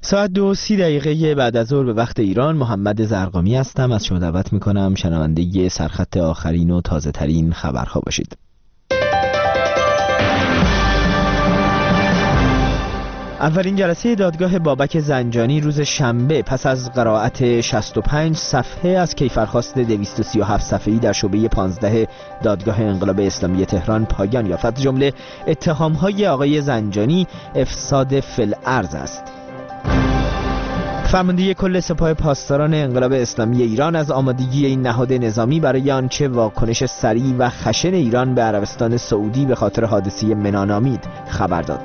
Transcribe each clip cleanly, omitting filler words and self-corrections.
ساعت 2:30 بعد از ظهر به وقت ایران. محمد زرقامی هستم. از شما دعوت میکنم شنونده سرخط آخرین و تازه ترین خبرها باشید. اولین جلسه دادگاه بابک زنجانی روز شنبه پس از قرائت 65 صفحه از کیفرخواست 237 صفحه‌ای در شعبه 15 دادگاه انقلاب اسلامی تهران پایان یافت. جمله اتهام‌های آقای زنجانی افساد فی‌الارض است. فرمانده کل سپاه پاسداران انقلاب اسلامی ایران از آمادگی این نهاد نظامی برای آنچه واکنش سریع و خشن ایران به عربستان سعودی به خاطر حادثه منا نامید خبر داد.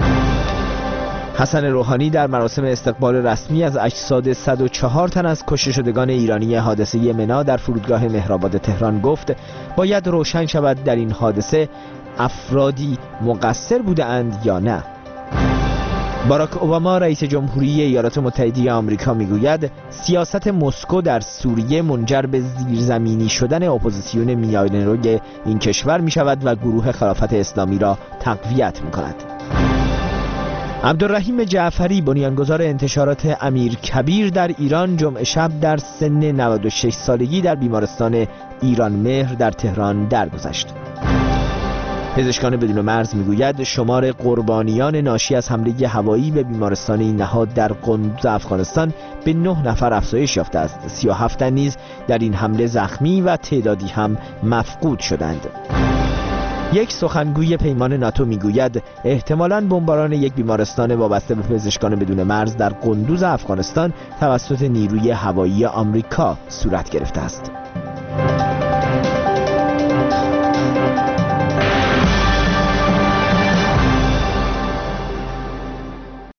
حسن روحانی در مراسم استقبال رسمی از اجساد 104 تن از کشته شدگان ایرانی حادثه منا در فرودگاه مهرآباد تهران گفت باید روشن شود در این حادثه افرادی مقصر بودند یا نه. باراک اوباما رئیس جمهوری ایالات متحده آمریکا میگوید سیاست مسکو در سوریه منجر به زیرزمینی شدن اپوزیسیون میانه‌روی این کشور می شود و گروه خلافت اسلامی را تقویت می کند. عبدالرحیم جعفری بنیانگذار انتشارات امیرکبیر در ایران جمعه شب در سن 96 سالگی در بیمارستان ایران مهر در تهران درگذشت. پزشکان بدون مرز میگوید شمار قربانیان ناشی از حمله هوایی به بیمارستان این نهاد در قندوز افغانستان به 9 نفر افزایش یافته است. 37 تن نیز در این حمله زخمی و تعدادی هم مفقود شدند. یک سخنگوی پیمان ناتو میگوید احتمالاً بمباران یک بیمارستان وابسته به پزشکان بدون مرز در قندوز افغانستان توسط نیروی هوایی آمریکا صورت گرفته است.